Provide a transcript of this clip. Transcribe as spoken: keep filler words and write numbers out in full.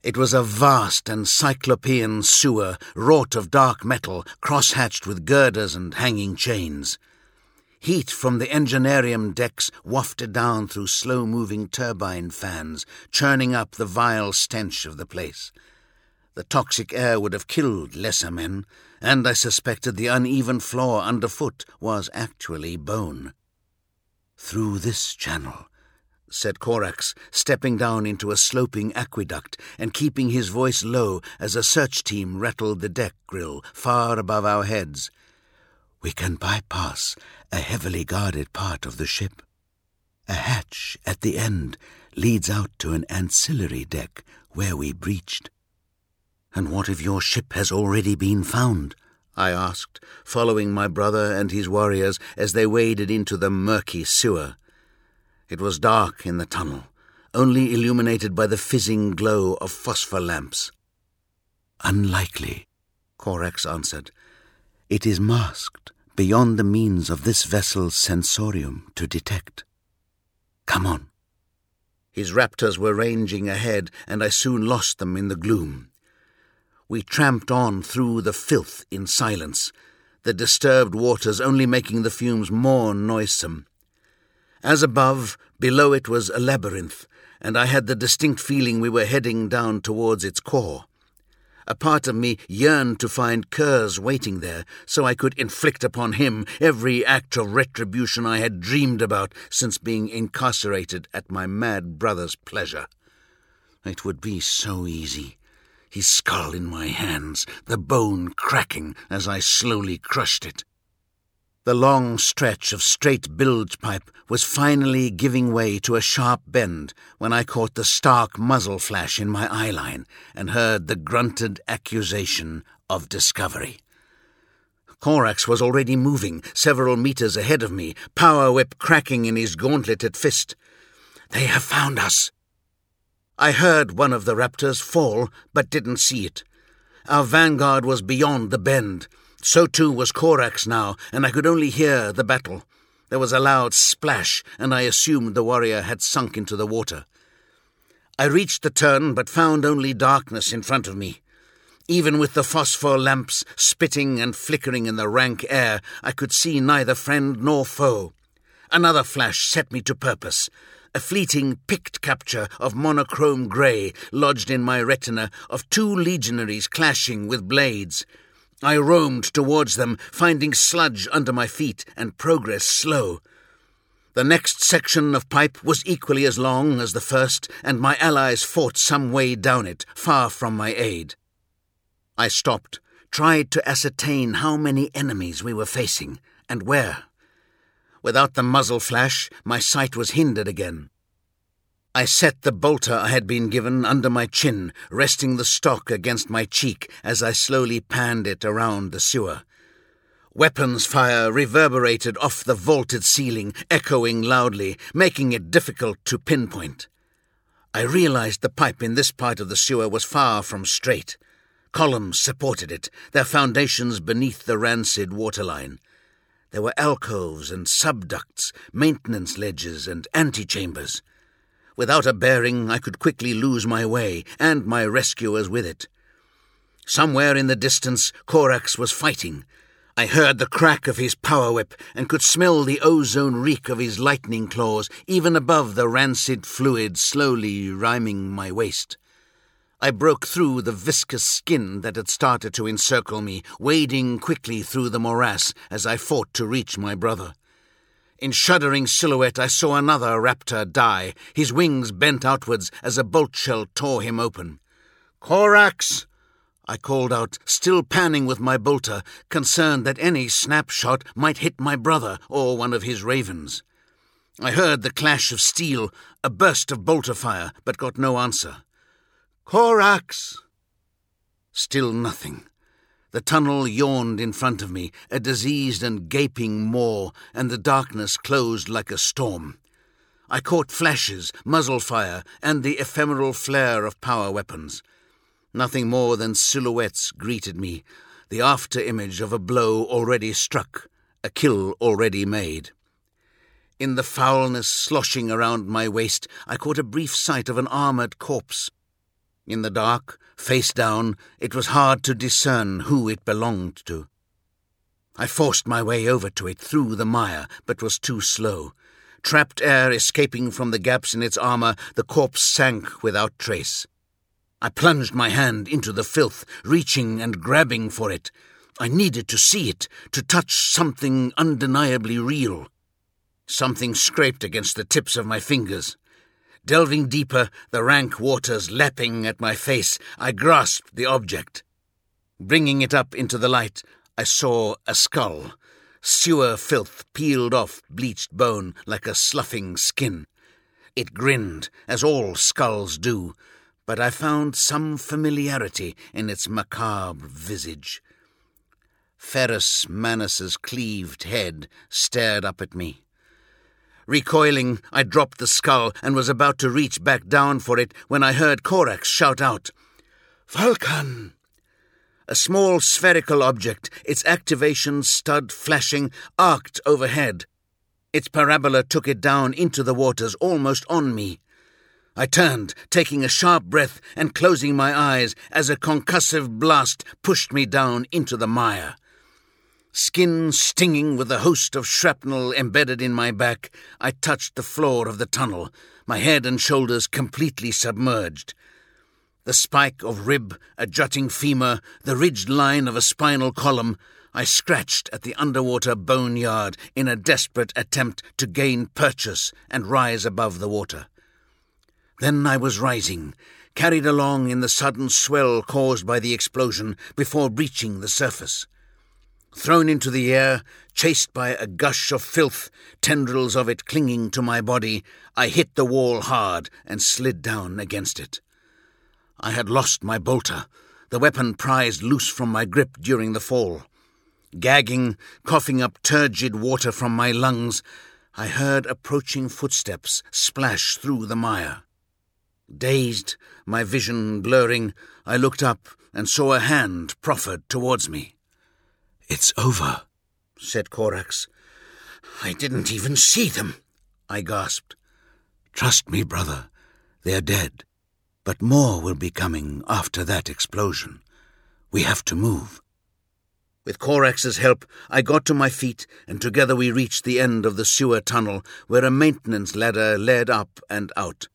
It was a vast and cyclopean sewer, wrought of dark metal, cross-hatched with girders and hanging chains. Heat from the engineerium decks wafted down through slow-moving turbine fans, churning up the vile stench of the place. The toxic air would have killed lesser men, and I suspected the uneven floor underfoot was actually bone. "Through this channel," said Corax, stepping down into a sloping aqueduct and keeping his voice low as a search team rattled the deck grill far above our heads. "We can bypass a heavily guarded part of the ship. A hatch at the end leads out to an ancillary deck where we breached." "And what if your ship has already been found?" I asked, following my brother and his warriors as they waded into the murky sewer. It was dark in the tunnel, only illuminated by the fizzing glow of phosphor lamps. "Unlikely," Corax answered. "It is masked beyond the means of this vessel's sensorium to detect. Come on." His raptors were ranging ahead, and I soon lost them in the gloom. We tramped on through the filth in silence, the disturbed waters only making the fumes more noisome. As above, below it was a labyrinth, and I had the distinct feeling we were heading down towards its core. A part of me yearned to find Kurz waiting there, so I could inflict upon him every act of retribution I had dreamed about since being incarcerated at my mad brother's pleasure. It would be so easy. His skull in my hands, the bone cracking as I slowly crushed it. The long stretch of straight bilge pipe was finally giving way to a sharp bend when I caught the stark muzzle flash in my eyeline and heard the grunted accusation of discovery. Corax was already moving, several meters ahead of me, power whip cracking in his gauntleted fist. "They have found us." I heard one of the raptors fall, but didn't see it. Our vanguard was beyond the bend. So too was Corax now, and I could only hear the battle. There was a loud splash, and I assumed the warrior had sunk into the water. I reached the turn, but found only darkness in front of me. Even with the phosphor lamps spitting and flickering in the rank air, I could see neither friend nor foe. Another flash set me to purpose. A fleeting picked capture of monochrome grey lodged in my retina of two legionaries clashing with blades. I roamed towards them, finding sludge under my feet and progress slow. The next section of pipe was equally as long as the first, and my allies fought some way down it, far from my aid. I stopped, tried to ascertain how many enemies we were facing, and where. Without the muzzle flash, my sight was hindered again. I set the bolter I had been given under my chin, resting the stock against my cheek as I slowly panned it around the sewer. Weapons fire reverberated off the vaulted ceiling, echoing loudly, making it difficult to pinpoint. I realized the pipe in this part of the sewer was far from straight. Columns supported it, their foundations beneath the rancid waterline. There were alcoves and subducts, maintenance ledges and antechambers. Without a bearing, I could quickly lose my way, and my rescuers with it. Somewhere in the distance, Corax was fighting. I heard the crack of his power whip and could smell the ozone reek of his lightning claws even above the rancid fluid slowly rhyming my waist. I broke through the viscous skin that had started to encircle me, wading quickly through the morass as I fought to reach my brother. In shuddering silhouette, I saw another raptor die, his wings bent outwards as a bolt shell tore him open. "Corax!" I called out, still panning with my bolter, concerned that any snapshot might hit my brother or one of his ravens. I heard the clash of steel, a burst of bolter fire, but got no answer. "Corax!" Still nothing. The tunnel yawned in front of me, a diseased and gaping maw, and the darkness closed like a storm. I caught flashes, muzzle fire, and the ephemeral flare of power weapons. Nothing more than silhouettes greeted me, the after-image of a blow already struck, a kill already made. In the foulness sloshing around my waist, I caught a brief sight of an armoured corpse. In the dark, face down, it was hard to discern who it belonged to. I forced my way over to it through the mire, but was too slow. Trapped air escaping from the gaps in its armour, the corpse sank without trace. I plunged my hand into the filth, reaching and grabbing for it. I needed to see it, to touch something undeniably real. Something scraped against the tips of my fingers. Delving deeper, the rank waters lapping at my face, I grasped the object. Bringing it up into the light, I saw a skull. Sewer filth peeled off bleached bone like a sloughing skin. It grinned, as all skulls do, but I found some familiarity in its macabre visage. Ferrus Manus's cleaved head stared up at me. Recoiling, I dropped the skull and was about to reach back down for it when I heard Corax shout out, "Vulcan!" A small spherical object, its activation stud flashing, arced overhead. Its parabola took it down into the waters almost on me. I turned, taking a sharp breath and closing my eyes as a concussive blast pushed me down into the mire. Skin stinging with a host of shrapnel embedded in my back, I touched the floor of the tunnel, my head and shoulders completely submerged. The spike of rib, a jutting femur, the ridged line of a spinal column, I scratched at the underwater boneyard in a desperate attempt to gain purchase and rise above the water. Then I was rising, carried along in the sudden swell caused by the explosion before reaching the surface. Thrown into the air, chased by a gush of filth, tendrils of it clinging to my body, I hit the wall hard and slid down against it. I had lost my bolter, the weapon prized loose from my grip during the fall. Gagging, coughing up turgid water from my lungs, I heard approaching footsteps splash through the mire. Dazed, my vision blurring, I looked up and saw a hand proffered towards me. "It's over," said Corax. "I didn't even see them," I gasped. "Trust me, brother. They're dead. But more will be coming after that explosion. We have to move." With Corax's help, I got to my feet, and together we reached the end of the sewer tunnel, where a maintenance ladder led up and out.